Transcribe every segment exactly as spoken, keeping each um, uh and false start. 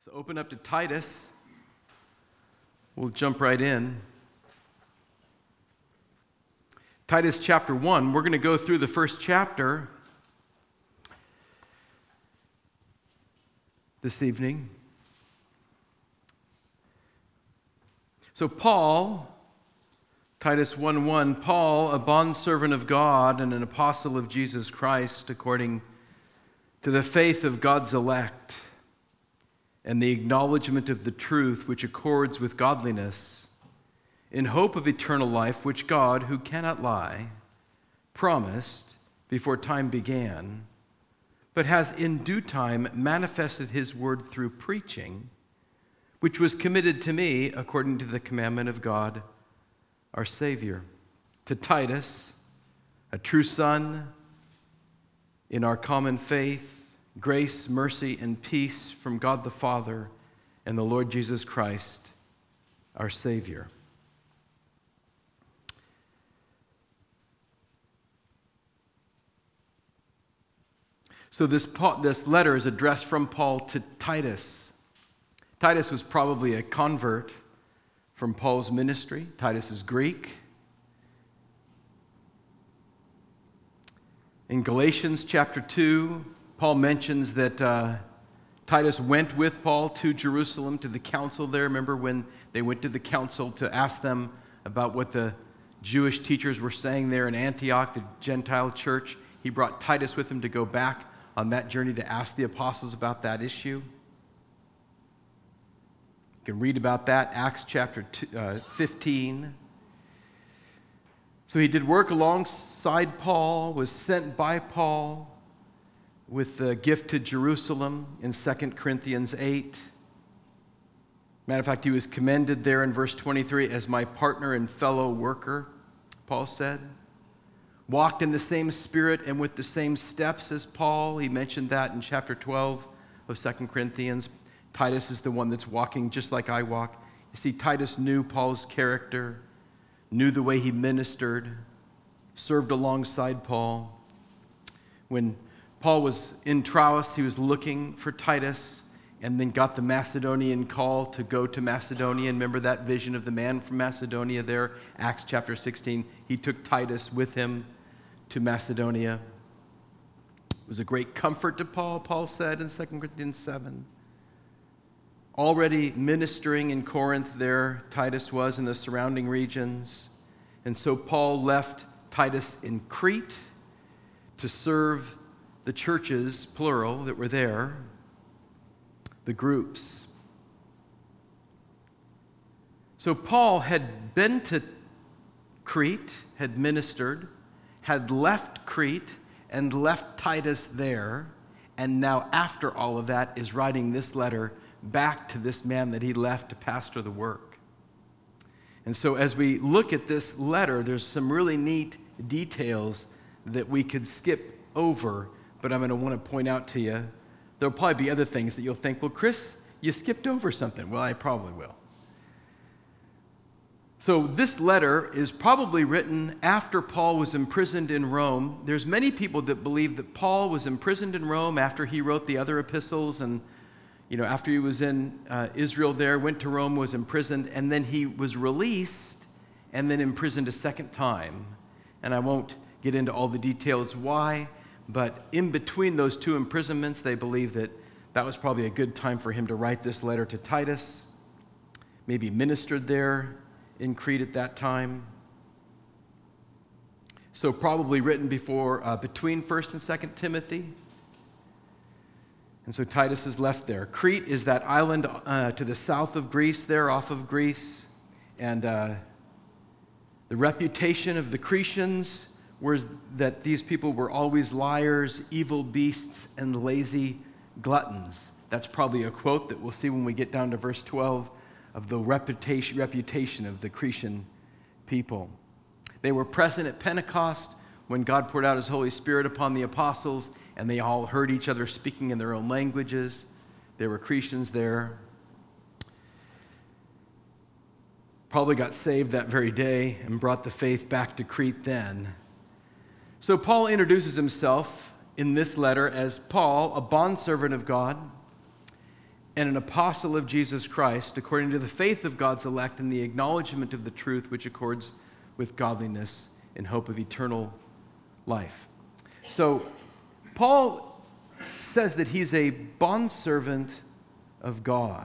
So open up to Titus. We'll jump right in. Titus chapter one. We're going to go through the first chapter this evening. So Paul, Titus one one, Paul, a bondservant of God and an apostle of Jesus Christ, according to the faith of God's elect and the acknowledgement of the truth which accords with godliness, in hope of eternal life, which God, who cannot lie, promised before time began, but has in due time manifested his word through preaching, which was committed to me according to the commandment of God, our Savior. To Titus, a true son in our common faith, grace, mercy, and peace from God the Father and the Lord Jesus Christ, our Savior. So this, this letter is addressed from Paul to Titus. Titus was probably a convert from Paul's ministry. Titus is Greek. In Galatians chapter two, Paul mentions that uh, Titus went with Paul to Jerusalem, to the council there. Remember when they went to the council to ask them about what the Jewish teachers were saying there in Antioch, the Gentile church? He brought Titus with him to go back on that journey to ask the apostles about that issue. You can read about that, Acts chapter two, uh, fifteen. So he did work alongside Paul, was sent by Paul with the gift to Jerusalem in Second Corinthians eight. Matter of fact, he was commended there in verse twenty-three as my partner and fellow worker, Paul said. Walked in the same spirit and with the same steps as Paul. He mentioned that in chapter twelve of Second Corinthians. Titus is the one that's walking just like I walk. You see, Titus knew Paul's character, knew the way he ministered, served alongside Paul. When Paul was in Troas, he was looking for Titus and then got the Macedonian call to go to Macedonia. And remember that vision of the man from Macedonia there, Acts chapter sixteen. He took Titus with him to Macedonia. It was a great comfort to Paul, Paul said in Second Corinthians seven. Already ministering in Corinth there, Titus was in the surrounding regions. And so Paul left Titus in Crete to serve the churches, plural, that were there, the groups. So Paul had been to Crete, had ministered, had left Crete, and left Titus there, and now after all of that is writing this letter back to this man that he left to pastor the work. And so as we look at this letter, there's some really neat details that we could skip over, but I'm going to want to point out to you. There'll probably be other things that you'll think, well, Chris, you skipped over something. Well, I probably will. So this letter is probably written after Paul was imprisoned in Rome. There's many people that believe that Paul was imprisoned in Rome after he wrote the other epistles, and you know, after he was in uh, Israel there, went to Rome, was imprisoned, and then he was released and then imprisoned a second time. And I won't get into all the details why, but in between those two imprisonments, they believe that that was probably a good time for him to write this letter to Titus, maybe ministered there in Crete at that time. So probably written before, uh, between First and Second Timothy. And so Titus is left there. Crete is that island uh, to the south of Greece there, off of Greece. And uh, the reputation of the Cretians was that these people were always liars, evil beasts, and lazy gluttons. That's probably a quote that we'll see when we get down to verse twelve of the reputation, reputation of the Cretan people. They were present at Pentecost when God poured out his Holy Spirit upon the apostles, and they all heard each other speaking in their own languages. There were Cretans there. Probably got saved that very day and brought the faith back to Crete then. So Paul introduces himself in this letter as Paul, a bondservant of God, and an apostle of Jesus Christ, according to the faith of God's elect and the acknowledgement of the truth which accords with godliness in hope of eternal life. So, Paul says that he's a bondservant of God.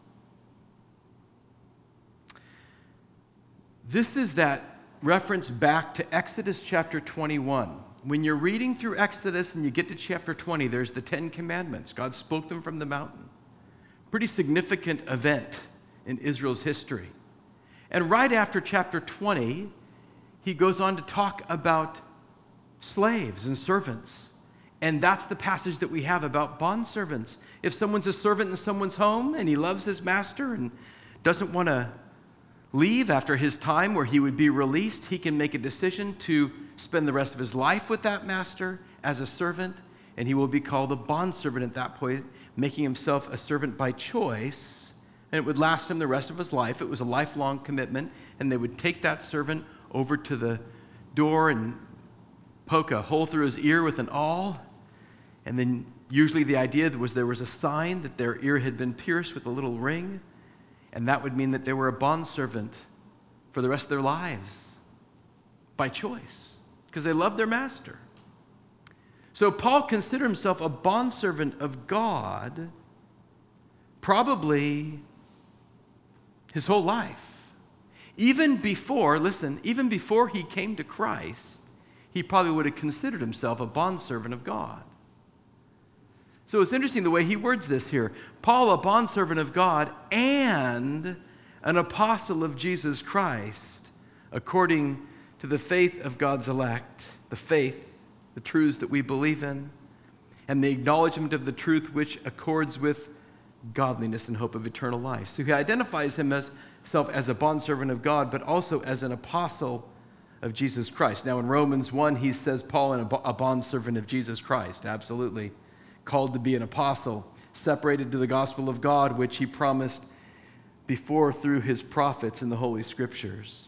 This is that reference back to Exodus chapter twenty-one. When you're reading through Exodus and you get to chapter twenty, there's the Ten Commandments. God spoke them from the mountain. Pretty significant event in Israel's history. And right after chapter twenty, he goes on to talk about slaves and servants. And that's the passage that we have about bondservants. If someone's a servant in someone's home and he loves his master and doesn't want to leave after his time where he would be released, he can make a decision to spend the rest of his life with that master as a servant, and he will be called a bondservant at that point, making himself a servant by choice, and it would last him the rest of his life. It was a lifelong commitment, and they would take that servant over to the door and poke a hole through his ear with an awl, and then usually the idea was there was a sign that their ear had been pierced with a little ring, and that would mean that they were a bondservant for the rest of their lives by choice, because they loved their master. So Paul considered himself a bondservant of God probably his whole life. Even before, listen, even before he came to Christ, he probably would have considered himself a bondservant of God. So it's interesting the way he words this here. Paul, a bondservant of God and an apostle of Jesus Christ, according to the faith of God's elect, the faith, the truths that we believe in, and the acknowledgement of the truth which accords with godliness and hope of eternal life. So he identifies himself as a bondservant of God, but also as an apostle of Jesus Christ. Now in Romans one, he says Paul is a bondservant of Jesus Christ, absolutely. Called to be an apostle, separated to the gospel of God, which he promised before through his prophets in the Holy Scriptures.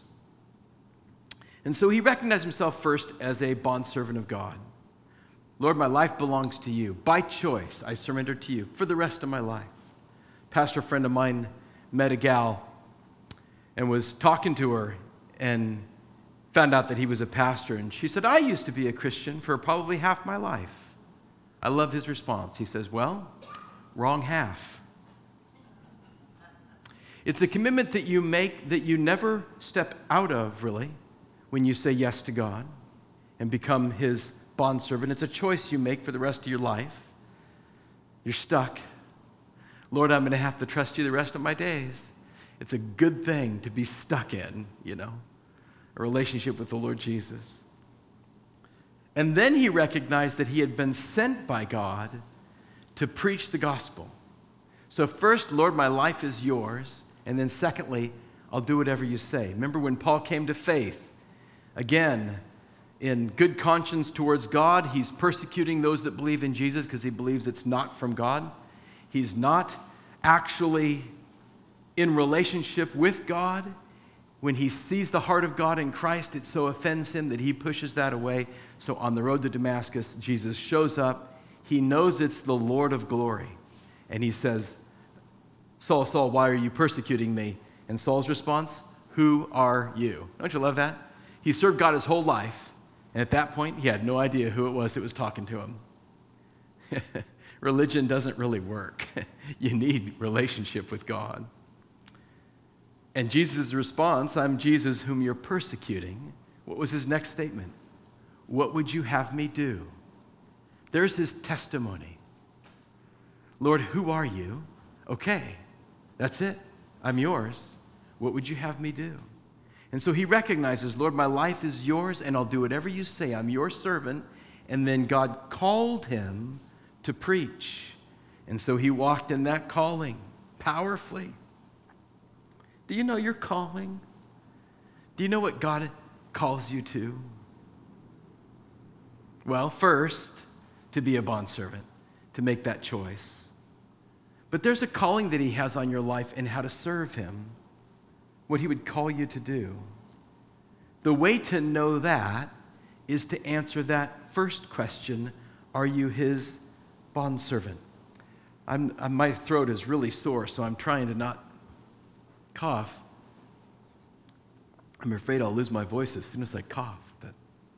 And so he recognized himself first as a bondservant of God. Lord, my life belongs to you. By choice, I surrender to you for the rest of my life. Pastor friend of mine met a gal and was talking to her and found out that he was a pastor. And she said, I used to be a Christian for probably half my life. I love his response. He says, well, wrong half. It's a commitment that you make that you never step out of, really, when you say yes to God and become his bondservant. It's a choice you make for the rest of your life. You're stuck. Lord, I'm going to have to trust you the rest of my days. It's a good thing to be stuck in, you know, a relationship with the Lord Jesus. And then he recognized that he had been sent by God to preach the gospel. So first, Lord, my life is yours. And then secondly, I'll do whatever you say. Remember when Paul came to faith, again, in good conscience towards God, he's persecuting those that believe in Jesus because he believes it's not from God. He's not actually in relationship with God. When he sees the heart of God in Christ, it so offends him that he pushes that away. So on the road to Damascus, Jesus shows up. He knows it's the Lord of glory. And he says, Saul, Saul, why are you persecuting me? And Saul's response, who are you? Don't you love that? He served God his whole life. And at that point, he had no idea who it was that was talking to him. Religion doesn't really work. You need relationship with God. And Jesus' response, I'm Jesus whom you're persecuting. What was his next statement? What would you have me do? There's his testimony. Lord, who are you? Okay, that's it. I'm yours. What would you have me do? And so he recognizes, Lord, my life is yours, and I'll do whatever you say. I'm your servant. And then God called him to preach. And so he walked in that calling powerfully. Do you know your calling? Do you know what God calls you to? Well, first, to be a bondservant, to make that choice. But there's a calling that he has on your life and how to serve him, what he would call you to do. The way to know that is to answer that first question, are you his bondservant? I'm, I, my throat is really sore, so I'm trying to not cough. I'm afraid I'll lose my voice as soon as I cough. But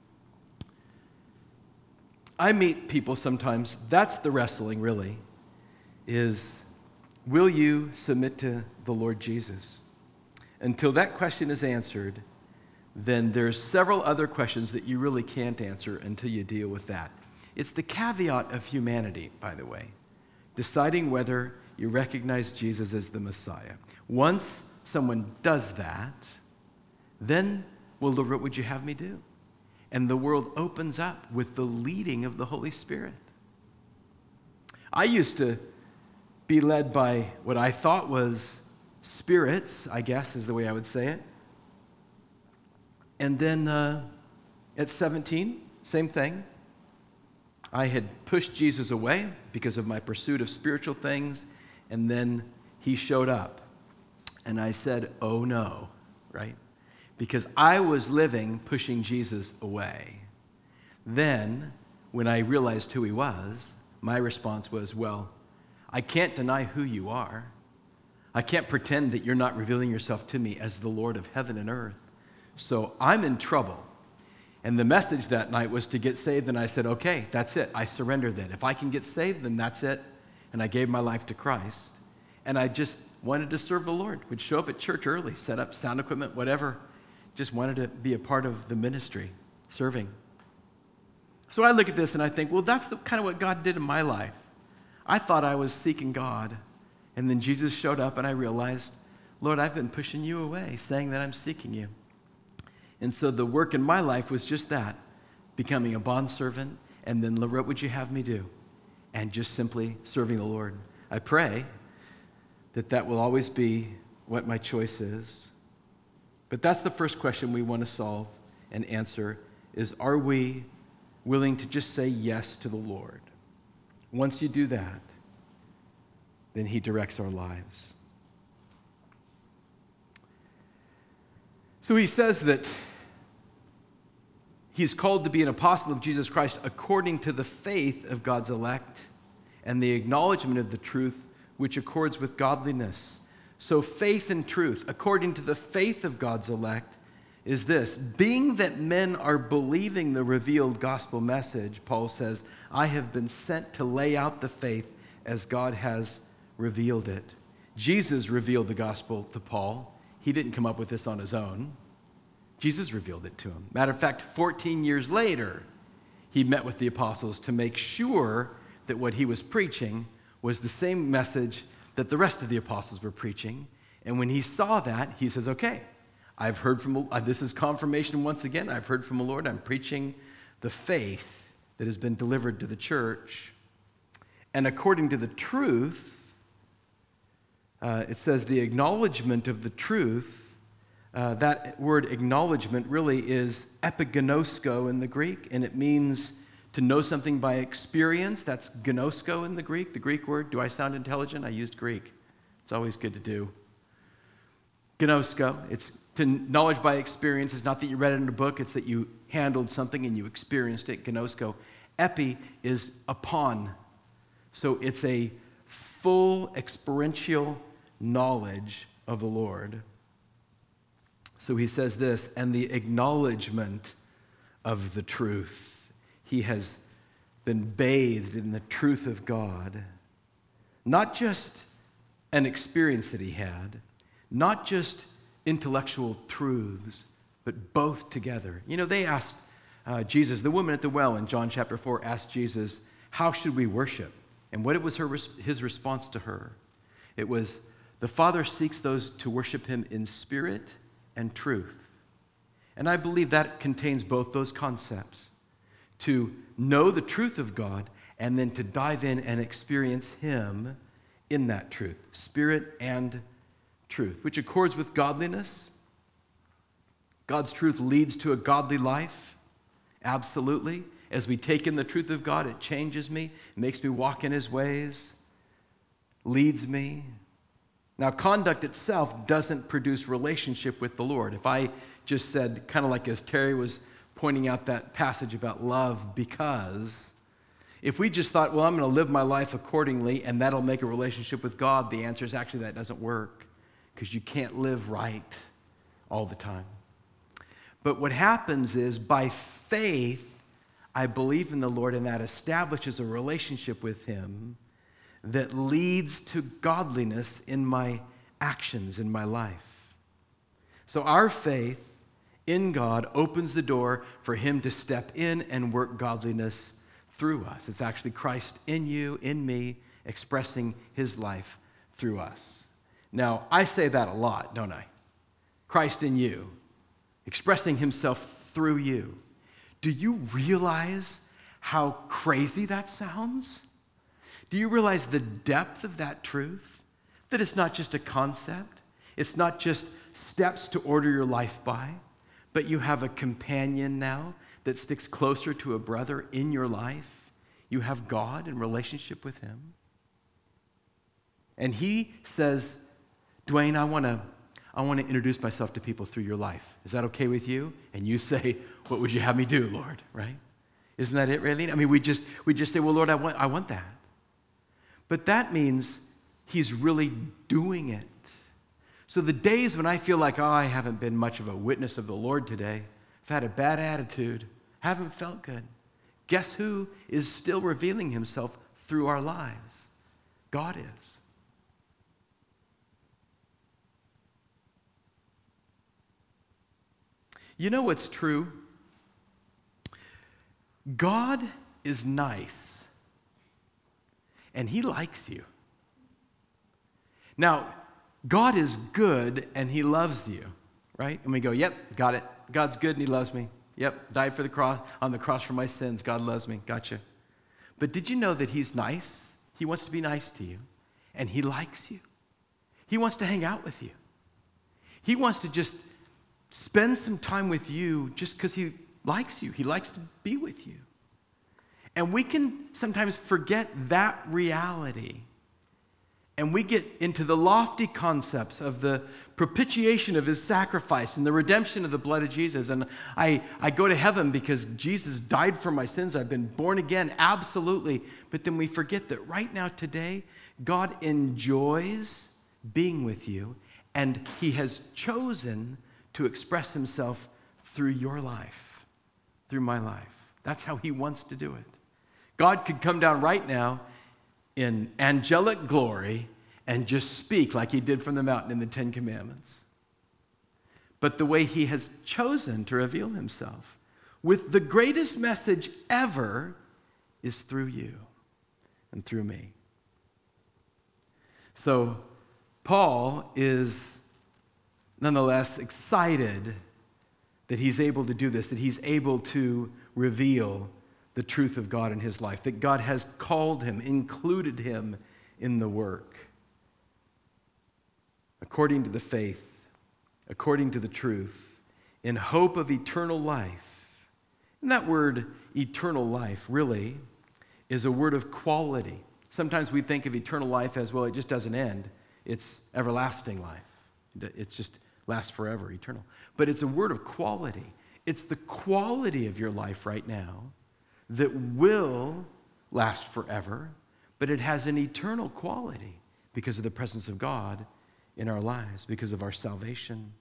I meet people sometimes, that's the wrestling really, is will you submit to the Lord Jesus? Until that question is answered, then there's several other questions that you really can't answer until you deal with that. It's the caveat of humanity, by the way, deciding whether you recognize Jesus as the Messiah. Once someone does that, then, well, Lord, what would you have me do? And the world opens up with the leading of the Holy Spirit. I used to be led by what I thought was spirits, I guess is the way I would say it. And then uh, at seventeen, same thing. I had pushed Jesus away because of my pursuit of spiritual things, and then he showed up. And I said, oh no, right? Because I was living pushing Jesus away. Then, when I realized who he was, my response was, well, I can't deny who you are. I can't pretend that you're not revealing yourself to me as the Lord of heaven and earth. So I'm in trouble. And the message that night was to get saved, and I said, okay, that's it. I surrender then. If I can get saved, then that's it. And I gave my life to Christ. And I just wanted to serve the Lord. Would show up at church early, set up sound equipment, whatever. Just wanted to be a part of the ministry, serving. So I look at this and I think, well, that's the, kind of what God did in my life. I thought I was seeking God. And then Jesus showed up and I realized, Lord, I've been pushing you away, saying that I'm seeking you. And so the work in my life was just that, becoming a bondservant, and then, Lord, what would you have me do? And just simply serving the Lord. I pray that that will always be what my choice is. But that's the first question we want to solve and answer is, are we willing to just say yes to the Lord? Once you do that, then he directs our lives. So he says that he's called to be an apostle of Jesus Christ according to the faith of God's elect and the acknowledgement of the truth which accords with godliness. So faith and truth, according to the faith of God's elect, is this. Being that men are believing the revealed gospel message, Paul says, I have been sent to lay out the faith as God has revealed it. Jesus revealed the gospel to Paul. He didn't come up with this on his own. Jesus revealed it to him. Matter of fact, fourteen years later, he met with the apostles to make sure that what he was preaching was the same message that the rest of the apostles were preaching. And when he saw that, he says, okay, I've heard from, uh, this is confirmation once again, I've heard from the Lord, I'm preaching the faith that has been delivered to the church. And according to the truth, uh, it says the acknowledgement of the truth, uh, that word acknowledgement really is epigenosko in the Greek, and it means to know something by experience. That's gnosko in the Greek, the Greek word. Do I sound intelligent? I used Greek. It's always good to do. Gnosko, it's to knowledge by experience. It's not that you read it in a book, it's that you handled something and you experienced it, gnosko. Epi is upon. So it's a full experiential knowledge of the Lord. So he says this, and the acknowledgement of the truth. He has been bathed in the truth of God. Not just an experience that he had, not just intellectual truths, but both together. You know, they asked uh, Jesus, the woman at the well in John chapter four asked Jesus, how should we worship? And what was her, his response to her? It was, the Father seeks those to worship him in spirit and truth. And I believe that contains both those concepts. To know the truth of God and then to dive in and experience him in that truth, spirit and truth, which accords with godliness. God's truth leads to a godly life, absolutely. As we take in the truth of God, it changes me, it makes me walk in his ways, leads me. Now, conduct itself doesn't produce relationship with the Lord. If I just said, kind of like as Terry was pointing out that passage about love, because If we just thought, well, I'm going to live my life accordingly and that'll make a relationship with God, the answer is actually that doesn't work because you can't live right all the time. But what happens is by faith, I believe in the Lord, and that establishes a relationship with Him that leads to godliness in my actions, in my life. So our faith in God opens the door for Him to step in and work godliness through us. It's actually Christ in you, in me, expressing His life through us. Now, I say that a lot, don't I? Christ in you, expressing Himself through you. Do you realize how crazy that sounds? Do you realize the depth of that truth? That it's not just a concept, it's not just steps to order your life by, but you have a companion now that sticks closer to a brother in your life. You have God in relationship with Him. And He says, Dwayne, I want to I want to introduce myself to people through your life. Is that okay with you? And you say, what would you have me do, Lord? Right? Isn't that it, really? I mean, we just we just say, well, Lord, I want I want that. But that means He's really doing it. So the days when I feel like, oh, I haven't been much of a witness of the Lord today, I've had a bad attitude, haven't felt good. Guess who is still revealing Himself through our lives? God is. You know what's true? God is nice, and He likes you. Now, God is good, and He loves you, right? And we go, yep, got it. God's good, and He loves me. Yep, died for the cross, on the cross for my sins. God loves me. Gotcha. But did you know that He's nice? He wants to be nice to you, and He likes you. He wants to hang out with you. He wants to just spend some time with you just because He likes you. He likes to be with you. And we can sometimes forget that reality. And we get into the lofty concepts of the propitiation of His sacrifice and the redemption of the blood of Jesus. And I, I go to heaven because Jesus died for my sins. I've been born again, absolutely. But then we forget that right now, today, God enjoys being with you, and He has chosen to express Himself through your life, through my life. That's how He wants to do it. God could come down right now in angelic glory and just speak like He did from the mountain in the Ten Commandments. But the way He has chosen to reveal Himself with the greatest message ever is through you and through me. So Paul is nonetheless excited that he's able to do this, that he's able to reveal the truth of God in his life, that God has called him, included him in the work. According to the faith, according to the truth, in hope of eternal life. And that word, eternal life, really is a word of quality. Sometimes we think of eternal life as, well, it just doesn't end. It's everlasting life. It's just lasts forever, eternal. But it's a word of quality. It's the quality of your life right now that will last forever, but it has an eternal quality because of the presence of God in our lives, because of our salvation.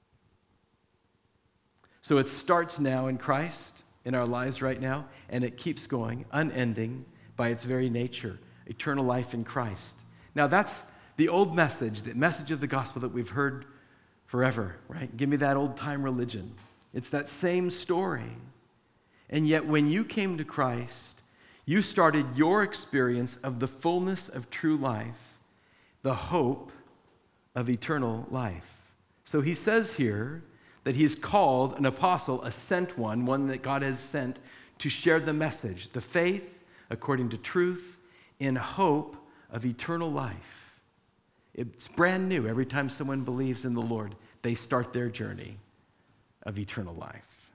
So it starts now in Christ, in our lives right now, and it keeps going, unending by its very nature, eternal life in Christ. Now that's the old message, the message of the gospel that we've heard forever, right? Give me that old-time religion. It's that same story. And yet when you came to Christ, you started your experience of the fullness of true life, the hope of eternal life. So he says here that he's called an apostle, a sent one, one that God has sent to share the message, the faith according to truth, in hope of eternal life. It's brand new. Every time someone believes in the Lord, they start their journey of eternal life.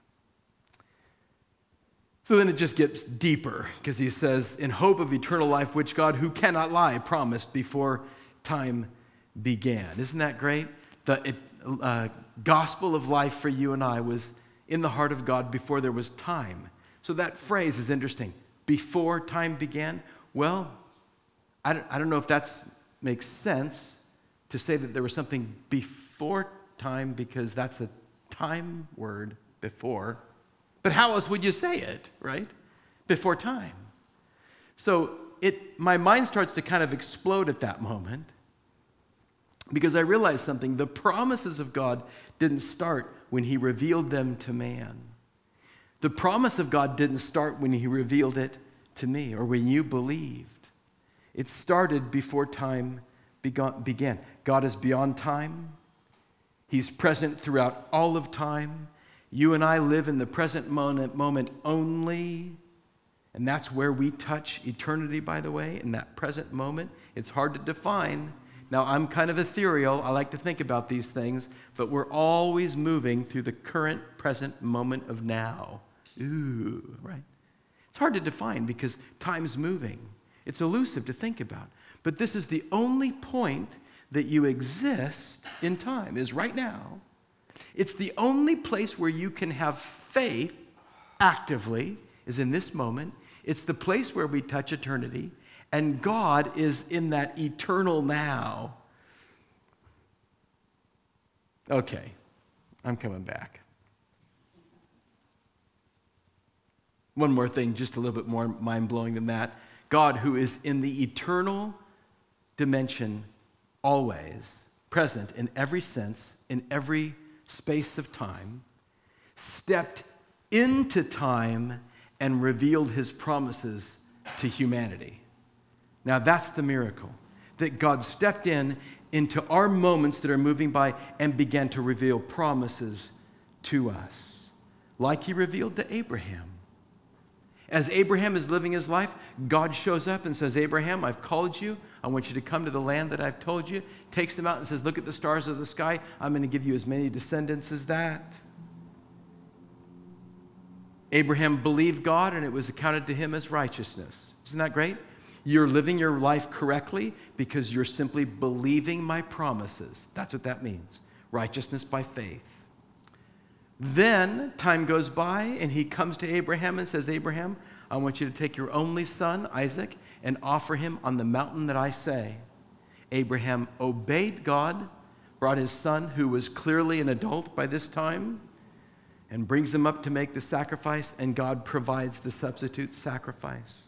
So then it just gets deeper because he says, in hope of eternal life, which God, who cannot lie, promised before time began. Isn't that great? The it, uh, gospel of life for you and I was in the heart of God before there was time. So that phrase is interesting. before time began? Well, I don't, I don't know if that makes sense to say that there was something before time, because that's a time word, before. But how else would you say it, right? Before time. So it, my mind starts to kind of explode at that moment, because I realized something. The promises of God didn't start when he revealed them to man. The promise of God didn't start when he revealed it to me or when you believed. It started before time began. God is beyond time. He's present throughout all of time. You and I live in the present moment, moment only. And that's where we touch eternity, by the way, in that present moment. It's hard to define. Now, I'm kind of ethereal. I like to think about these things, but we're always moving through the current, present moment of now. Ooh, right? It's hard to define because time's moving. It's elusive to think about. But this is the only point that you exist in time, is right now. It's the only place where you can have faith actively, is in this moment. It's the place where we touch eternity. And God is in that eternal now. Okay, I'm coming back. One more thing, just a little bit more mind-blowing than that. God, who is in the eternal dimension, always present in every sense, in every space of time, stepped into time and revealed his promises to humanity. Now that's the miracle, that God stepped in into our moments that are moving by and began to reveal promises to us, like he revealed to Abraham. As Abraham is living his life, God shows up and says, Abraham, I've called you. I want you to come to the land that I've told you. Takes him out and says, look at the stars of the sky. I'm going to give you as many descendants as that. Abraham believed God, and it was accounted to him as righteousness. Isn't that great? You're living your life correctly because you're simply believing my promises. That's what that means. Righteousness by faith. Then time goes by, and he comes to Abraham and says, Abraham, I want you to take your only son, Isaac, and offer him on the mountain that I say. Abraham obeyed God, brought his son, who was clearly an adult by this time, and brings him up to make the sacrifice, and God provides the substitute sacrifice.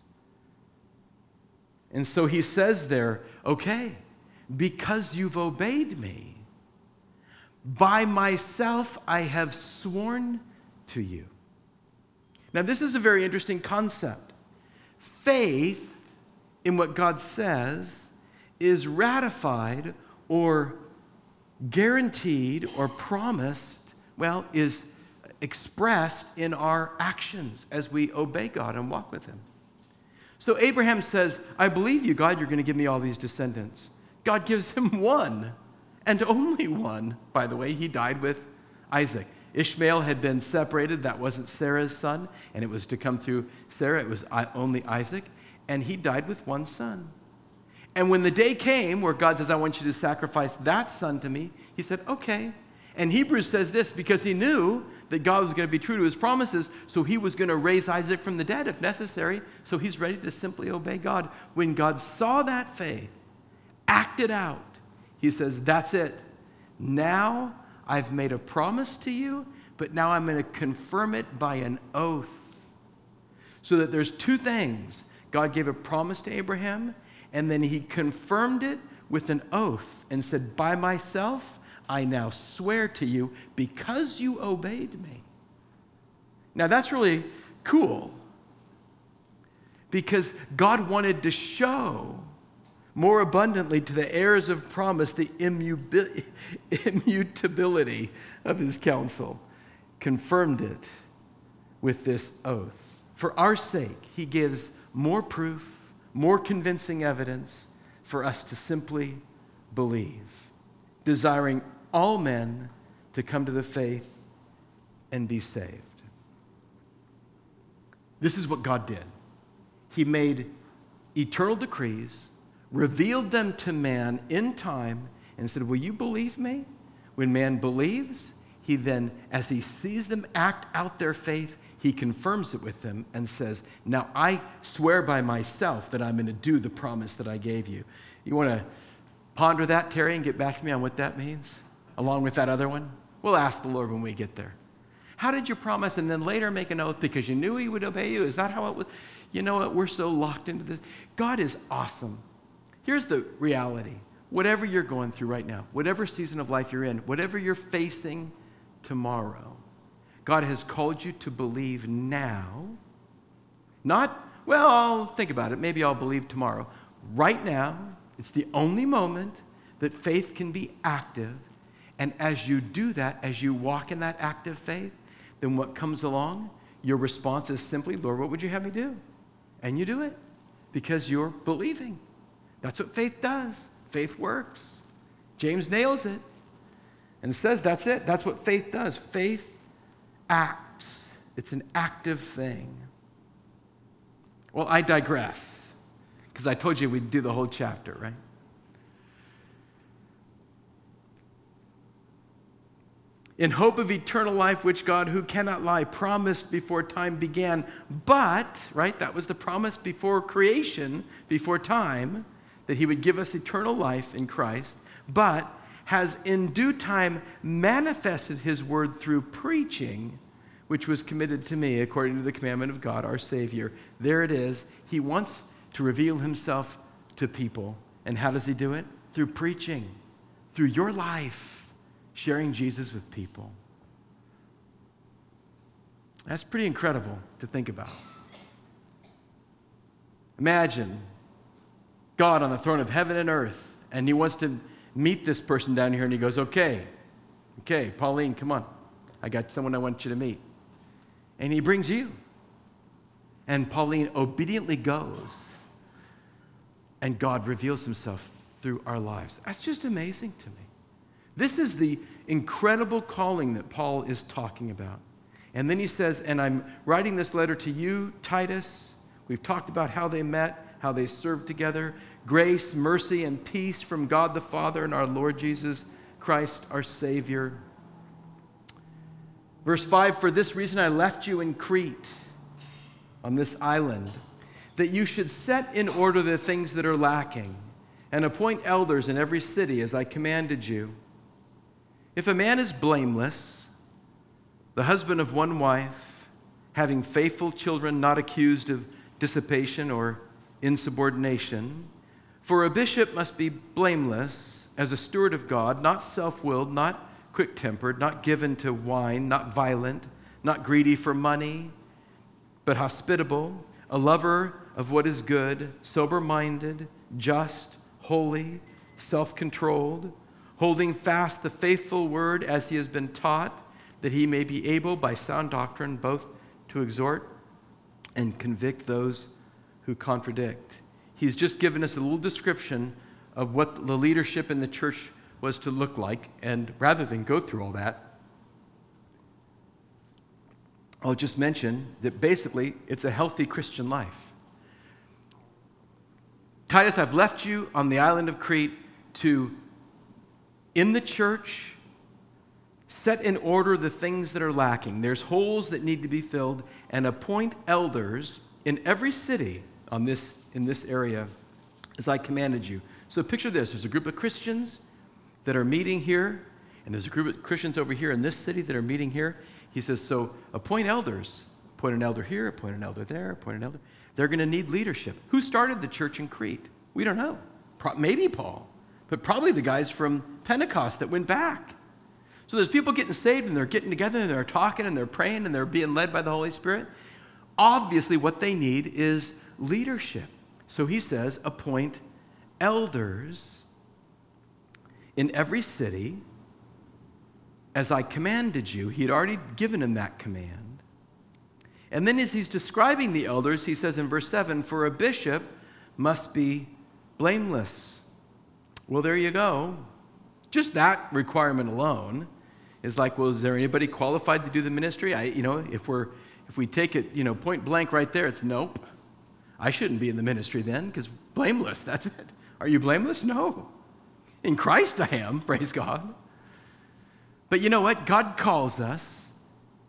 And so he says there, okay, because you've obeyed me, by myself I have sworn to you. Now this is a very interesting concept. Faith in what God says is ratified or guaranteed or promised, well, is expressed in our actions as we obey God and walk with him. So Abraham says, I believe you, God, you're going to give me all these descendants. God gives him one, and only one, by the way. He died with Isaac. Ishmael had been separated. That wasn't Sarah's son, and it was to come through Sarah. It was only Isaac, and he died with one son. And when the day came where God says, I want you to sacrifice that son to me, he said, okay. And Hebrews says this because he knew that God was going to be true to his promises, so he was going to raise Isaac from the dead if necessary, so he's ready to simply obey God. When God saw that faith acted out, he says, that's it. Now I've made a promise to you, but now I'm going to confirm it by an oath. So that there's two things. God gave a promise to Abraham, and then he confirmed it with an oath and said, by myself, I now swear to you because you obeyed me. Now that's really cool because God wanted to show more abundantly to the heirs of promise the immutability of his counsel. Confirmed it with this oath. For our sake, he gives more proof, more convincing evidence for us to simply believe, desiring all men to come to the faith and be saved. This is what God did. He made eternal decrees, revealed them to man in time, and said, will you believe me? When man believes, he then, as he sees them act out their faith, he confirms it with them and says, now I swear by myself that I'm going to do the promise that I gave you. You want to ponder that, Terry, and get back to me on what that means, along with that other one? We'll ask the Lord when we get there. How did you promise and then later make an oath because you knew he would obey you? Is that how it was? You know what? We're so locked into this. God is awesome. Here's the reality. Whatever you're going through right now, whatever season of life you're in, whatever you're facing tomorrow, God has called you to believe now. Not, well, I'll think about it. Maybe I'll believe tomorrow. Right now, it's the only moment that faith can be active. And as you do that, as you walk in that active faith, then what comes along, your response is simply, Lord, what would you have me do? And you do it because you're believing. That's what faith does. Faith works. James nails it and says that's it. That's what faith does. Faith acts. It's an active thing. Well, I digress because I told you we'd do the whole chapter, right? In hope of eternal life, which God, who cannot lie, promised before time began. But, right, that was the promise before creation, before time, that he would give us eternal life in Christ, but has in due time manifested his word through preaching, which was committed to me according to the commandment of God, our Savior. There it is. He wants to reveal himself to people. And how does he do it? Through preaching, through your life, sharing Jesus with people. That's pretty incredible to think about. Imagine God on the throne of heaven and earth, and he wants to meet this person down here, and he goes, okay, okay, Pauline, come on. I got someone I want you to meet. And he brings you. And Pauline obediently goes, and God reveals himself through our lives. That's just amazing to me. This is the incredible calling that Paul is talking about. And then he says, and I'm writing this letter to you, Titus. We've talked about how they met, how they served together. Grace, mercy, and peace from God the Father and our Lord Jesus Christ, our Savior. Verse five, for this reason I left you in Crete, on this island, that you should set in order the things that are lacking, and appoint elders in every city as I commanded you. If a man is blameless, the husband of one wife, having faithful children, not accused of dissipation or insubordination, for a bishop must be blameless as a steward of God, not self-willed, not quick-tempered, not given to wine, not violent, not greedy for money, but hospitable, a lover of what is good, sober-minded, just, holy, self-controlled, holding fast the faithful word as he has been taught, that he may be able by sound doctrine both to exhort and convict those who contradict. He's just given us a little description of what the leadership in the church was to look like, and rather than go through all that, I'll just mention that basically it's a healthy Christian life. Titus, I've left you on the island of Crete to, in the church, set in order the things that are lacking. There's holes that need to be filled, and appoint elders in every city on this, in this area as I commanded you. So picture this. There's a group of Christians that are meeting here, and there's a group of Christians over here in this city that are meeting here. He says, so appoint elders. Appoint an elder here, appoint an elder there, appoint an elder. They're going to need leadership. Who started the church in Crete? We don't know. Pro- maybe Paul, but probably the guys from Pentecost that went back. So there's people getting saved, and they're getting together, and they're talking, and they're praying, and they're being led by the Holy Spirit. Obviously, what they need is leadership. So he says, appoint elders in every city as I commanded you. He had already given him that command. And then as he's describing the elders, he says in verse seven, for a bishop must be blameless. Well, there you go. Just that requirement alone is like, well, is there anybody qualified to do the ministry? I, you know, if we're if we take it, you know, point blank right there, it's nope. I shouldn't be in the ministry then, because blameless, that's it. Are you blameless? No. In Christ I am, praise God. But you know what? God calls us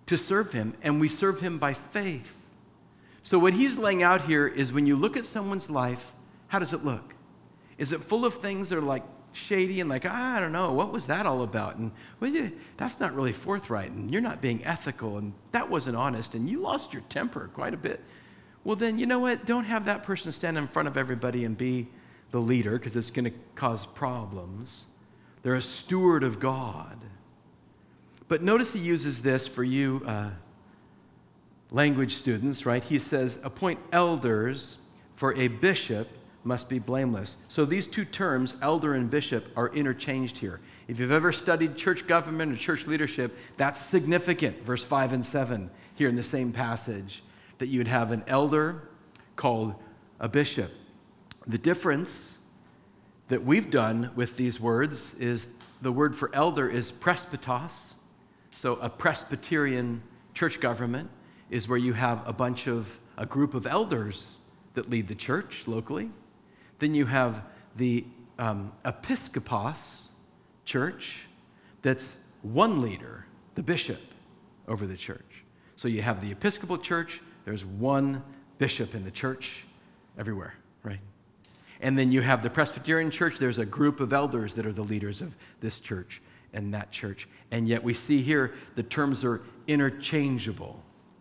to serve him, and we serve him by faith. So what he's laying out here is when you look at someone's life, how does it look? Is it full of things that are like shady and like, ah, I don't know, what was that all about? And well, you, that's not really forthright, and you're not being ethical, and that wasn't honest, and you lost your temper quite a bit. Well, then, you know what? Don't have that person stand in front of everybody and be the leader, because it's going to cause problems. They're a steward of God. But notice he uses this for you uh, language students, right? He says, appoint elders, for a bishop must be blameless. So these two terms, elder and bishop, are interchanged here. If you've ever studied church government or church leadership, that's significant, verse five and seven here in the same passage, that you would have an elder called a bishop. The difference that we've done with these words is the word for elder is presbytos. So a Presbyterian church government is where you have a bunch of, a group of elders that lead the church locally. Then you have the um, episkopos church that's one leader, the bishop, over the church. So you have the Episcopal church, there's one bishop in the church everywhere, right? And then you have the Presbyterian church, there's a group of elders that are the leaders of this church and that church. And yet we see here the terms are interchangeable.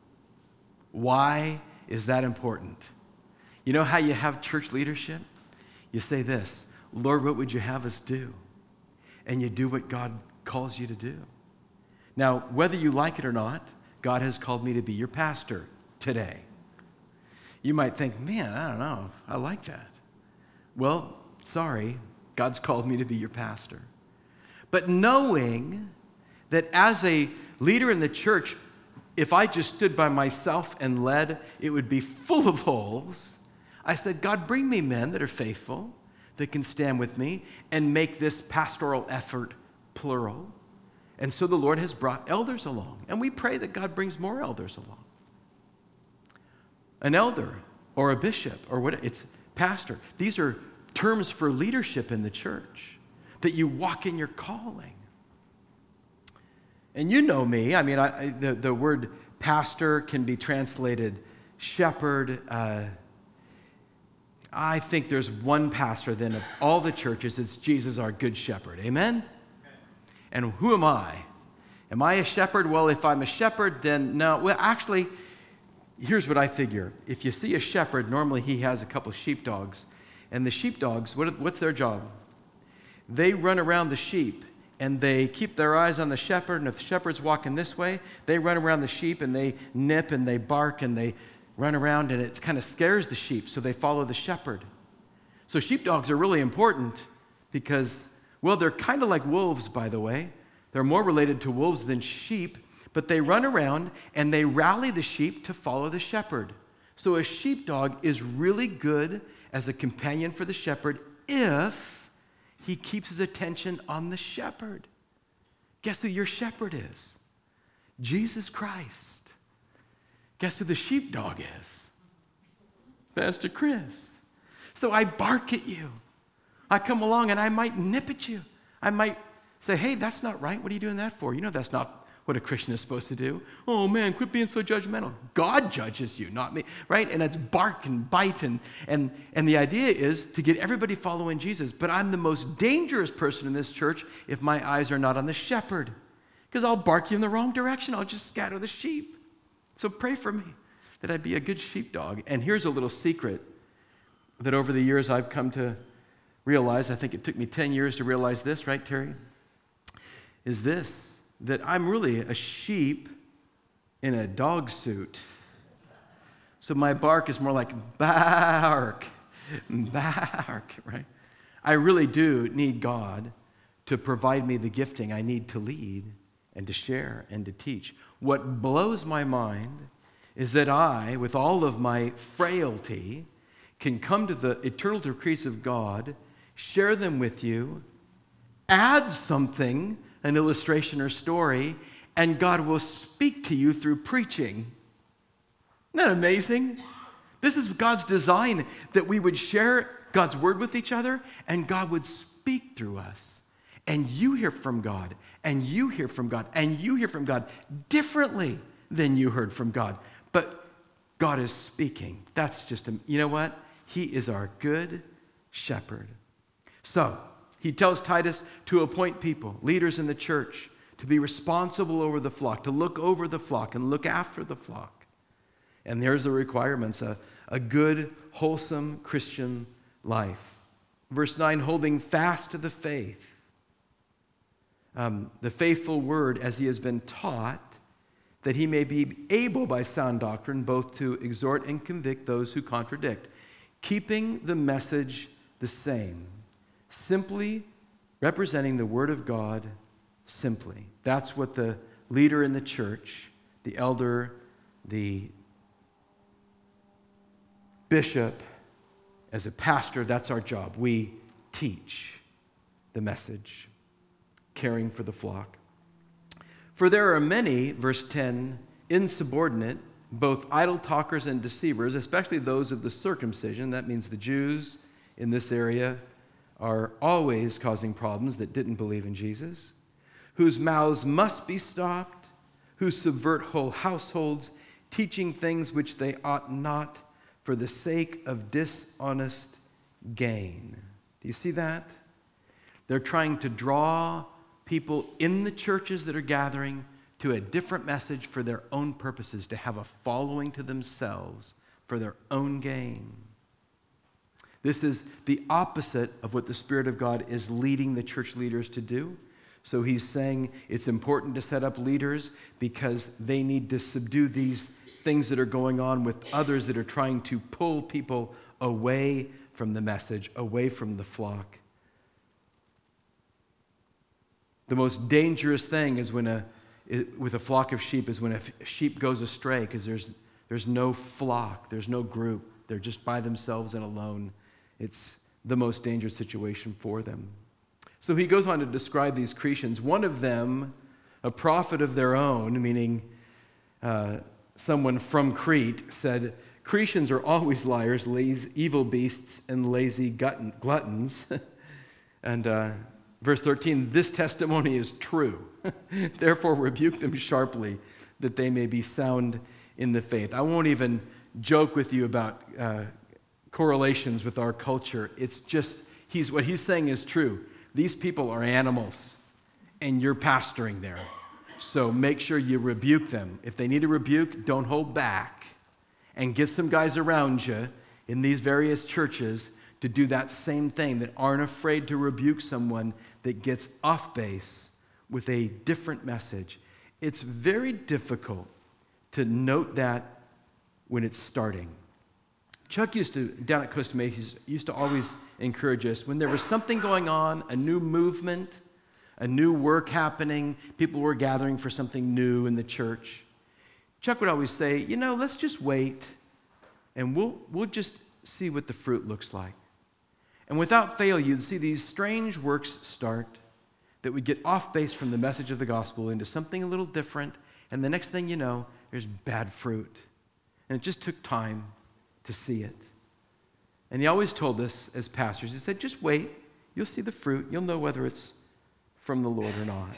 Why is that important? You know how you have church leadership? You say this, Lord, what would you have us do? And you do what God calls you to do. Now, whether you like it or not, God has called me to be your pastor today. You might think, man, I don't know, I like that. Well, sorry, God's called me to be your pastor. But knowing that as a leader in the church, if I just stood by myself and led, it would be full of holes. I said, God, bring me men that are faithful, that can stand with me and make this pastoral effort plural. And so the Lord has brought elders along. And we pray that God brings more elders along. An elder or a bishop or what, it's pastor. These are terms for leadership in the church, that you walk in your calling. And you know me. I mean, I, the, the word pastor can be translated shepherd. Uh, I think there's one pastor then of all the churches. It's Jesus, our good shepherd. Amen? And who am I? Am I a shepherd? Well, if I'm a shepherd, then no. Well, actually, here's what I figure. If you see a shepherd, normally he has a couple of sheepdogs. And the sheepdogs, what, what's their job? They run around the sheep, and they keep their eyes on the shepherd. And if the shepherd's walking this way, they run around the sheep, and they nip, and they bark, and they run around, and it kind of scares the sheep, so they follow the shepherd. So sheepdogs are really important because, well, they're kind of like wolves, by the way. They're more related to wolves than sheep, but they run around, and they rally the sheep to follow the shepherd. So a sheepdog is really good as a companion for the shepherd if he keeps his attention on the shepherd. Guess who your shepherd is? Jesus Christ. Guess who the sheepdog is? Pastor Chris. So I bark at you. I come along and I might nip at you. I might say, hey, that's not right. What are you doing that for? You know that's not what a Christian is supposed to do. Oh, man, quit being so judgmental. God judges you, not me, right? And it's bark and bite. And, and, and the idea is to get everybody following Jesus. But I'm the most dangerous person in this church if my eyes are not on the shepherd, because I'll bark you in the wrong direction. I'll just scatter the sheep. So pray for me that I be a good sheepdog. And here's a little secret that over the years I've come to realize. I think it took me ten years to realize this, right, Terry? Is this, that I'm really a sheep in a dog suit. So my bark is more like bark, bark, right? I really do need God to provide me the gifting I need to lead and to share and to teach. What blows my mind is that I, with all of my frailty, can come to the eternal decrees of God, share them with you, add something, an illustration or story, and God will speak to you through preaching. Isn't that amazing? This is God's design, that we would share God's word with each other, and God would speak through us. And you hear from God, and you hear from God, and you hear from God differently then you heard from God. But God is speaking. That's just, a, you know what? He is our good shepherd. So, he tells Titus to appoint people, leaders in the church, to be responsible over the flock, to look over the flock and look after the flock. And there's the requirements, a, a good, wholesome Christian life. Verse nine, holding fast to the faith, um, the faithful word as he has been taught, that he may be able by sound doctrine both to exhort and convict those who contradict, keeping the message the same, simply representing the word of God simply. That's what the leader in the church, the elder, the bishop, as a pastor, that's our job. We teach the message, caring for the flock. For there are many, verse ten, insubordinate, both idle talkers and deceivers, especially those of the circumcision. That means the Jews in this area are always causing problems that didn't believe in Jesus, whose mouths must be stopped, who subvert whole households, teaching things which they ought not for the sake of dishonest gain. Do you see that? They're trying to draw people in the churches that are gathering to a different message for their own purposes, to have a following to themselves for their own gain. This is the opposite of what the Spirit of God is leading the church leaders to do. So he's saying it's important to set up leaders because they need to subdue these things that are going on with others that are trying to pull people away from the message, away from the flock. The most dangerous thing is when a with a flock of sheep is when a sheep goes astray, because there's there's no flock, there's no group. They're just by themselves and alone. It's the most dangerous situation for them. So he goes on to describe these Cretians. One of them, a prophet of their own, meaning uh, someone from Crete, said, Cretians are always liars, lazy, evil beasts, and lazy glutton, gluttons. and uh, verse thirteen, this testimony is true. Therefore rebuke them sharply, that they may be sound in the faith. I won't even joke with you about uh, correlations with our culture. It's just, he's what he's saying is true. These people are animals, and you're pastoring there. So make sure you rebuke them. If they need a rebuke, don't hold back. And get some guys around you in these various churches to do that same thing, that aren't afraid to rebuke someone that gets off base with a different message. It's very difficult to note that when it's starting. Chuck used to, down at Costa Mesa, used to always encourage us when there was something going on, a new movement, a new work happening, people were gathering for something new in the church. Chuck would always say, you know, let's just wait and we'll we'll just see what the fruit looks like. And without fail, you'd see these strange works start that would get off base from the message of the gospel into something a little different, and the next thing you know, there's bad fruit. And it just took time to see it. And he always told us as pastors, he said, just wait, you'll see the fruit, you'll know whether it's from the Lord or not.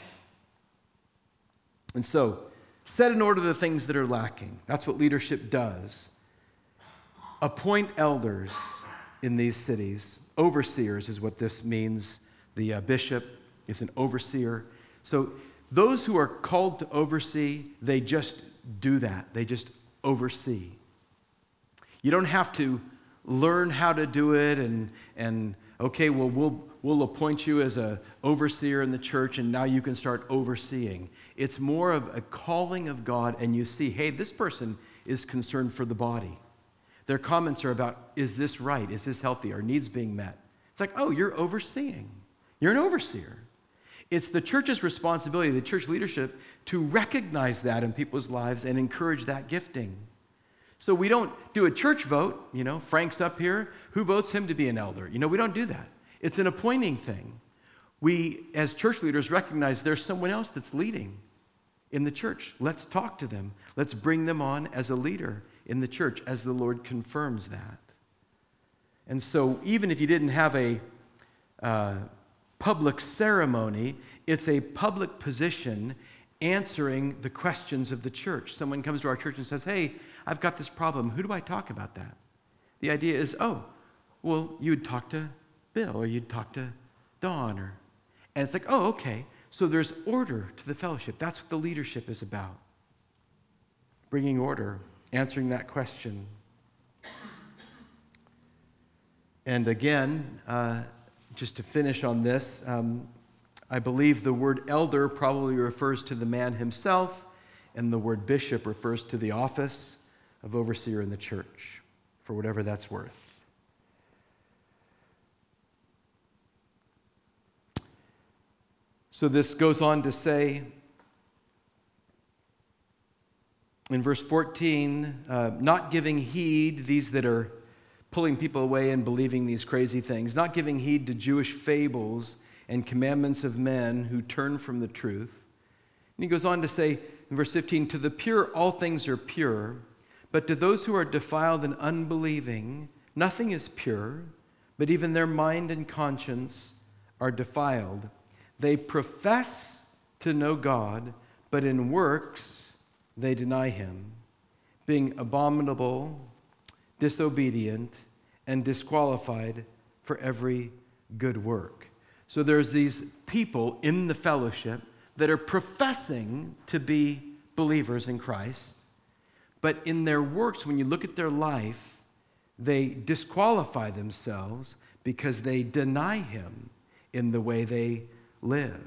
And so, set in order the things that are lacking. That's what leadership does. Appoint elders in these cities. Overseers is what this means. The uh, bishop is an overseer. So those who are called to oversee, they just do that. They just oversee. You don't have to learn how to do it and, and okay, well, we'll we'll appoint you as an overseer in the church and now you can start overseeing. It's more of a calling of God, and you see, hey, this person is concerned for the body. Their comments are about, is this right? Is this healthy? Are needs being met? It's like, oh, you're overseeing. You're an overseer. It's the church's responsibility, the church leadership, to recognize that in people's lives and encourage that gifting. So we don't do a church vote, you know, Frank's up here, who votes him to be an elder? You know, we don't do that. It's an appointing thing. We, as church leaders, recognize there's someone else that's leading in the church. Let's talk to them. Let's bring them on as a leader in the church as the Lord confirms that. And so even if you didn't have a uh, public ceremony, it's a public position, answering the questions of the church. Someone comes to our church and says, hey, I've got this problem. Who do I talk about that? The idea is, oh, well, you would talk to Bill or you'd talk to Dawn. Or, and it's like, oh, okay. So there's order to the fellowship. That's what the leadership is about. Bringing order, answering that question. And again, uh, just to finish on this, um, I believe the word elder probably refers to the man himself, and the word bishop refers to the office of overseer in the church, for whatever that's worth. So this goes on to say, in verse fourteen, uh, not giving heed, these that are pulling people away and believing these crazy things, not giving heed to Jewish fables and commandments of men who turn from the truth. And he goes on to say in verse fifteen, to the pure all things are pure, but to those who are defiled and unbelieving, nothing is pure, but even their mind and conscience are defiled. They profess to know God, but in works they deny him, being abominable, disobedient, and disqualified for every good work. So there's these people in the fellowship that are professing to be believers in Christ, but in their works, when you look at their life, they disqualify themselves because they deny him in the way they live.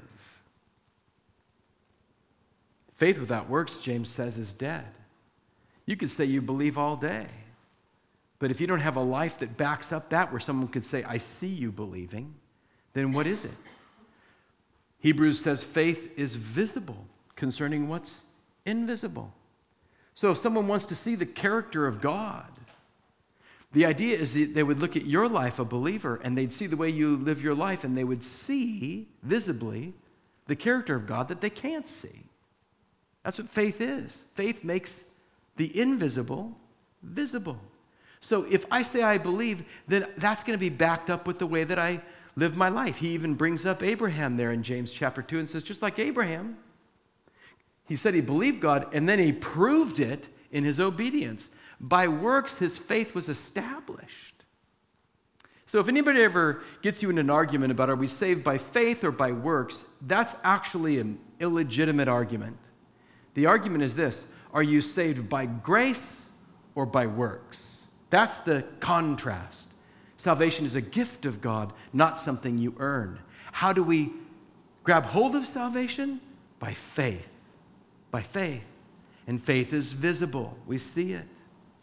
Faith without works, James says, is dead. You could say you believe all day, but if you don't have a life that backs up that, where someone could say, I see you believing, then what is it? Hebrews says faith is visible concerning what's invisible. So if someone wants to see the character of God, the idea is that they would look at your life, a believer, and they'd see the way you live your life, and they would see visibly the character of God that they can't see. That's what faith is. Faith makes the invisible visible. So if I say I believe, then that's going to be backed up with the way that I live my life. He even brings up Abraham there in James chapter two and says, just like Abraham, he said he believed God, and then he proved it in his obedience. By works, his faith was established. So if anybody ever gets you in an argument about are we saved by faith or by works, that's actually an illegitimate argument. The argument is this: are you saved by grace or by works? That's the contrast. Salvation is a gift of God, not something you earn. How do we grab hold of salvation? By faith. By faith. And faith is visible. We see it.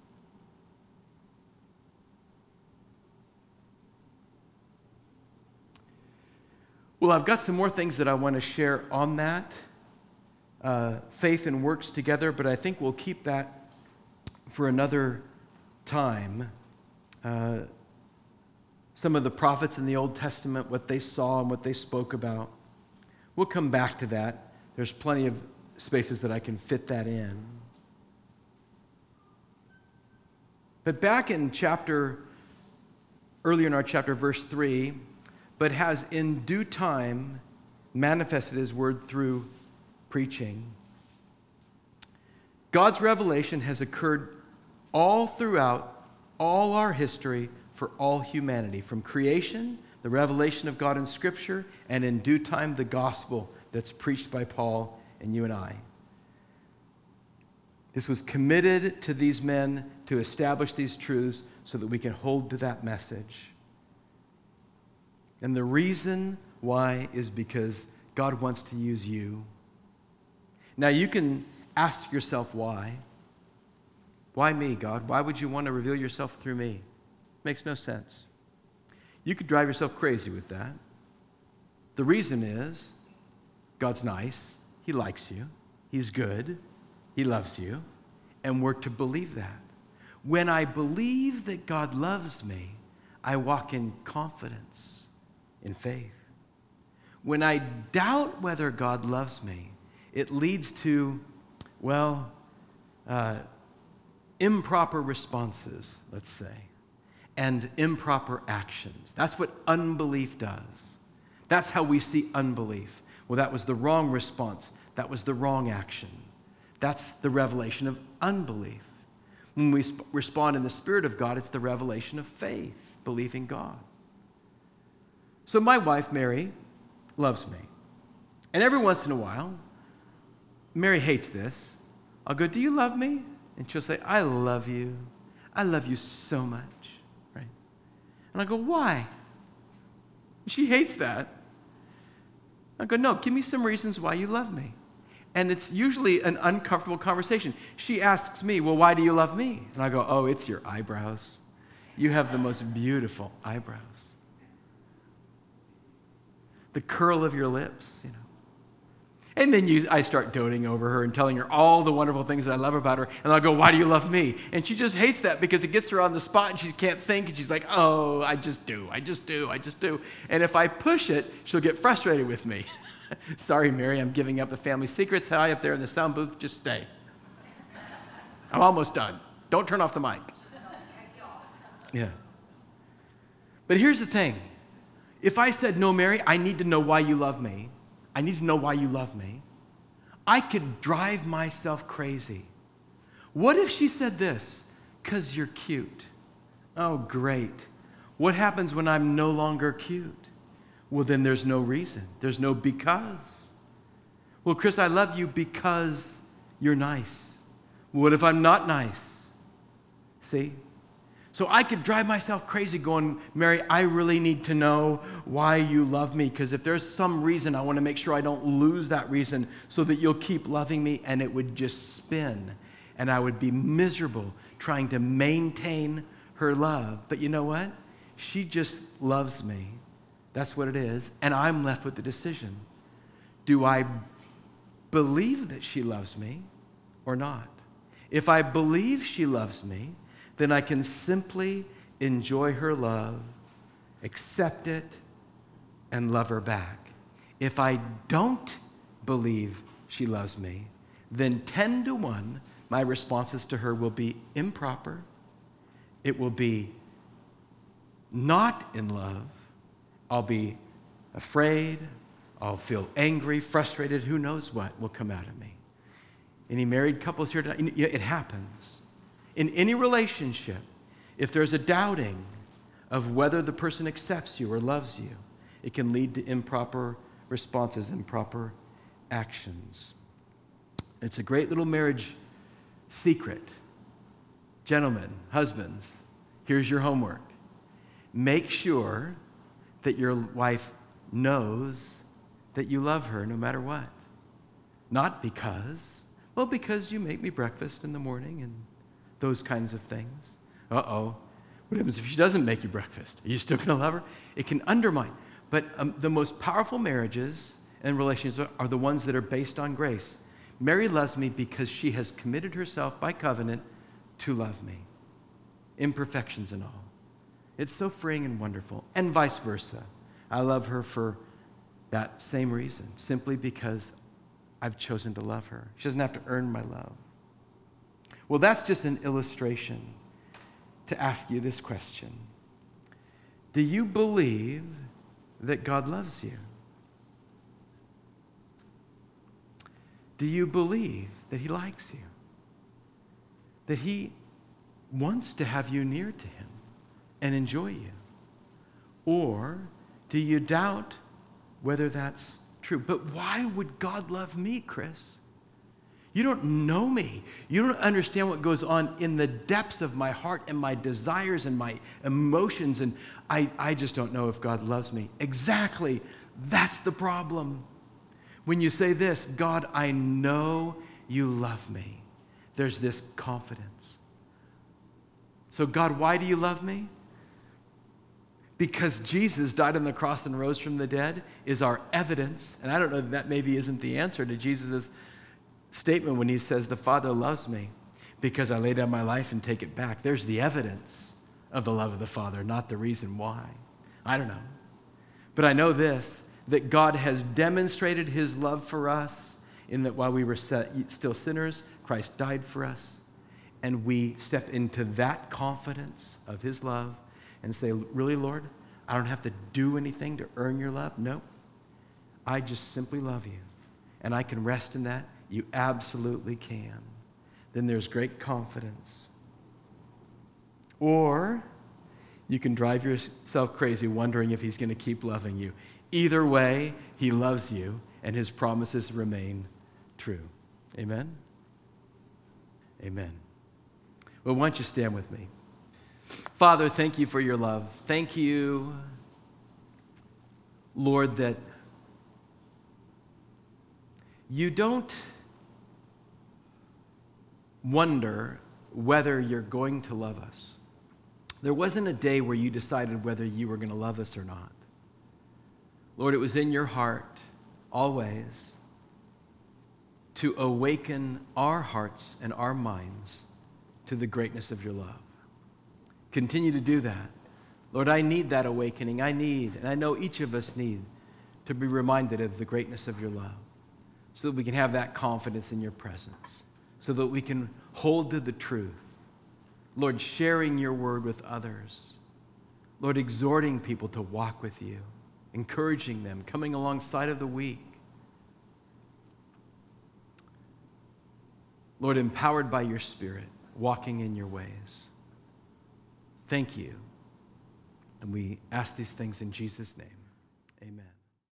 Well, I've got some more things that I want to share on that. Uh, faith and works together, but I think we'll keep that for another time. Uh, some of the prophets in the Old Testament, what they saw and what they spoke about. We'll come back to that. There's plenty of spaces that I can fit that in. But back in chapter, earlier in our chapter, verse three, but has in due time manifested his word through preaching. God's revelation has occurred all throughout all our history for all humanity, from creation, the revelation of God in Scripture, and in due time the gospel that's preached by Paul and you and I. This was committed to these men to establish these truths so that we can hold to that message. And the reason why is because God wants to use you. Now you can ask yourself why. Why me, God? Why would you want to reveal yourself through me? Makes no sense. You could drive yourself crazy with that. The reason is God's nice. He likes you. He's good. He loves you. And we're to believe that. When I believe that God loves me, I walk in confidence, in faith. When I doubt whether God loves me, it leads to, well, uh, improper responses, let's say, and improper actions. That's what unbelief does. That's how we see unbelief. Well, that was the wrong response. That was the wrong action. That's the revelation of unbelief. When we sp- respond in the Spirit of God, it's the revelation of faith, believing God. So my wife, Mary, loves me. And every once in a while, Mary hates this. I'll go, do you love me? And she'll say, I love you. I love you so much. Right? And I go, why? She hates that. I go, no, give me some reasons why you love me. And it's usually an uncomfortable conversation. She asks me, well, why do you love me? And I go, oh, it's your eyebrows. You have the most beautiful eyebrows. The curl of your lips, you know. And then you, I start doting over her and telling her all the wonderful things that I love about her. And I'll go, why do you love me? And she just hates that because it gets her on the spot and she can't think. And she's like, oh, I just do, I just do, I just do. And if I push it, she'll get frustrated with me. Sorry, Mary, I'm giving up the family secrets. Hi, up there in the sound booth, just stay. I'm almost done. Don't turn off the mic. Yeah. But here's the thing. If I said, no, Mary, I need to know why you love me. I need to know why you love me. I could drive myself crazy. What if she said this? Because you're cute. Oh, great. What happens when I'm no longer cute? Well, then there's no reason. There's no because. Well, Chris, I love you because you're nice. What if I'm not nice? See? So I could drive myself crazy going, Mary, I really need to know why you love me, because if there's some reason, I want to make sure I don't lose that reason so that you'll keep loving me, and it would just spin, and I would be miserable trying to maintain her love. But you know what? She just loves me. That's what it is, and I'm left with the decision. Do I believe that she loves me or not? If I believe she loves me, then I can simply enjoy her love, accept it, and love her back. If I don't believe she loves me, then ten to one, my responses to her will be improper. It will be not in love. I'll be afraid. I'll feel angry, frustrated. Who knows what will come out of me. Any married couples here tonight? It happens. In any relationship, if there's a doubting of whether the person accepts you or loves you, it can lead to improper responses, improper actions. It's a great little marriage secret. Gentlemen, husbands, here's your homework. Make sure that your wife knows that you love her no matter what. Not because, well, because you make me breakfast in the morning and those kinds of things. Uh-oh. What happens if she doesn't make you breakfast? Are you still going to love her? It can undermine. But um, the most powerful marriages and relationships are the ones that are based on grace. Mary loves me because she has committed herself by covenant to love me. Imperfections and all. It's so freeing and wonderful. And vice versa. I love her for that same reason, simply because I've chosen to love her. She doesn't have to earn my love. Well, that's just an illustration to ask you this question. Do you believe that God loves you? Do you believe that he likes you? That he wants to have you near to him and enjoy you? Or do you doubt whether that's true? But why would God love me, Chris? You don't know me. You don't understand what goes on in the depths of my heart and my desires and my emotions, and I, I just don't know if God loves me. Exactly. That's the problem. When you say this, God, I know you love me, there's this confidence. So God, why do you love me? Because Jesus died on the cross and rose from the dead is our evidence. And I don't know, that maybe isn't the answer to Jesus' statement when he says, the Father loves me because I lay down my life and take it back. There's the evidence of the love of the Father, not the reason why. I don't know. But I know this, that God has demonstrated his love for us in that while we were still sinners, Christ died for us. And we step into that confidence of his love and say, really, Lord, I don't have to do anything to earn your love. No, I just simply love you. and I can rest in that, you absolutely can. Then there's great confidence. Or you can drive yourself crazy wondering if he's going to keep loving you. Either way, he loves you, and his promises remain true. Amen? Amen. Well, why don't you stand with me? Father, thank you for your love. Thank you, Lord, that you don't wonder whether you're going to love us. There wasn't a day where you decided whether you were going to love us or not. Lord, it was in your heart always to awaken our hearts and our minds to the greatness of your love. Continue to do that. Lord, I need that awakening. I need, and I know each of us need, to be reminded of the greatness of your love so that we can have that confidence in your presence, so that we can hold to the truth. Lord, sharing your word with others. Lord, exhorting people to walk with you, encouraging them, coming alongside of the weak. Lord, empowered by your Spirit, walking in your ways. Thank you. And we ask these things in Jesus' name.